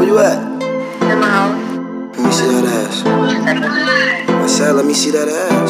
Where you at? In my house. Let me see that ass. I said, let me see that ass.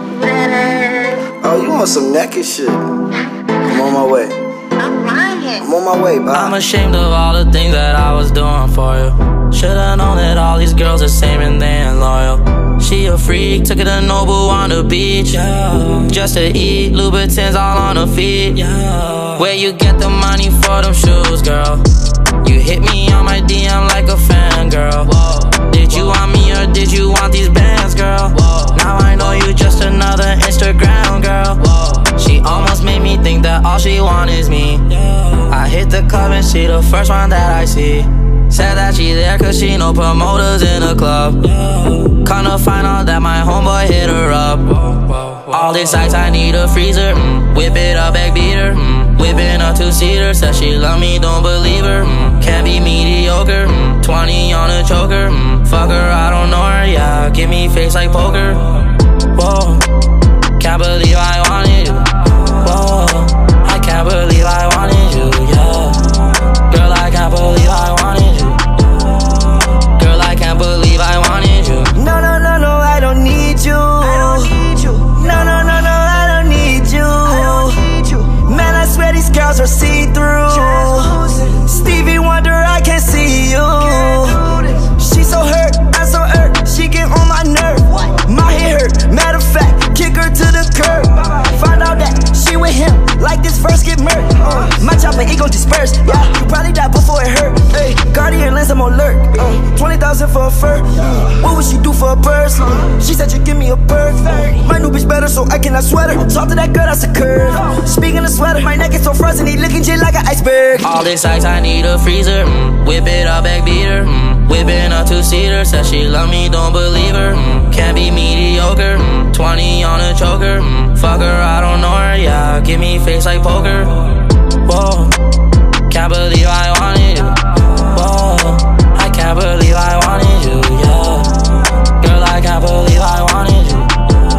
Oh, you on some naked shit. I'm on my way. I'm lying. I'm on my way, bye. I'm ashamed of all the things that I was doing for you. Should've known that all these girls are same and they ain't loyal. She a freak, took her to Noble on the beach, yeah. Just to eat, Louboutins all on her feet, yeah. Where you get the money for them shoes, girl? You hit me on my DM like a fan, girl. Did you want me or did you want these bands, girl? Now I know you just another Instagram girl. She almost made me think that all she want is me. I hit the club and she the first one that I see. Said that she there cause she know promoters in the club. Come to find out that my homeboy hit her up. All these ice, I need a freezer. Whip it up, back beat her. Whipping a two-seater. Said she love me, don't believe her. Can't be mediocre. 20 on a choker. Fuck her, I don't know her. Yeah, give me face like poker. Whoa, can't believe I wanted you. Whoa, I can't believe I wanted you. Yeah, girl, I can't believe I wanted you. Girl, I can't believe I wanted you. No, no, no, no, I don't need you. I don't need you. No, no, no, no, I don't need you. I don't need you. Man, I swear these girls are see-through. Stevie Wonder, I can't see you. She so hurt, I'm so hurt. She get on my nerve. My head hurt. Matter of fact, kick her to the curb. Find out that she with him, like this first get murked. My chopper, it gon' disperse. Yeah, you probably die before it hurt. Hey, Guardian lens, I'm on alert. 20,000 for a fur. What would she do for a purse? She said you give me a perk. My new bitch better, so I cannot sweat her. Talk to that girl, that's a curve. Speaking of sweater, my neck is so frozen, he looking just like an iceberg. All this ice, I need a freezer. Whip it up, back beat her. Whipping a two-seater. Said she love me, don't believe her. Can't be mediocre. 20 on a choker. Fuck her, I don't know her. Yeah, give me face like poker. Whoa, can't believe I wanted you. Whoa, I can't believe I wanted you. Yeah, girl, I can't believe I wanted you.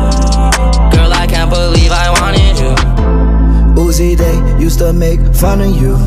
Girl, I can't believe I wanted you. Uzi, they used to make fun of you.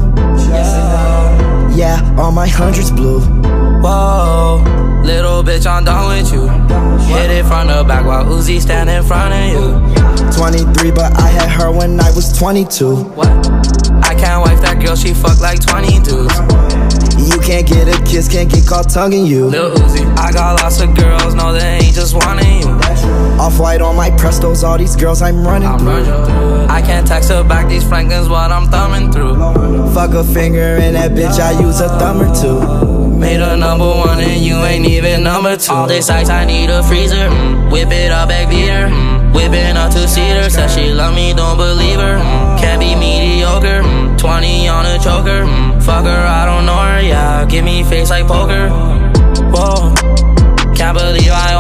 Yeah, all my hundreds blue. Whoa, little bitch, I'm done with you. Hit it from the back while Uzi stand in front of you. 23, but I had her when I was 22. What? I can't wife that girl, she fuck like 20 dudes. You can't get a kiss, can't get caught tonguing you. Lil Uzi, I got lots of girls, no they ain't just wanting you. Off-white on my Prestos, all these girls I'm running through. I can't text her back, these Franklin's what I'm thumbing through. Fuck a finger in that bitch, I use a thumb or two. Made her #1 and you ain't even #2. All this ice, I need a freezer. Whip it up, back beat her. Whipping a two-seater. Said she love me, don't believe her. Can't be mediocre. 20 on a choker. Fuck her, I don't know her. Yeah, give me face like poker. Whoa, can't believe I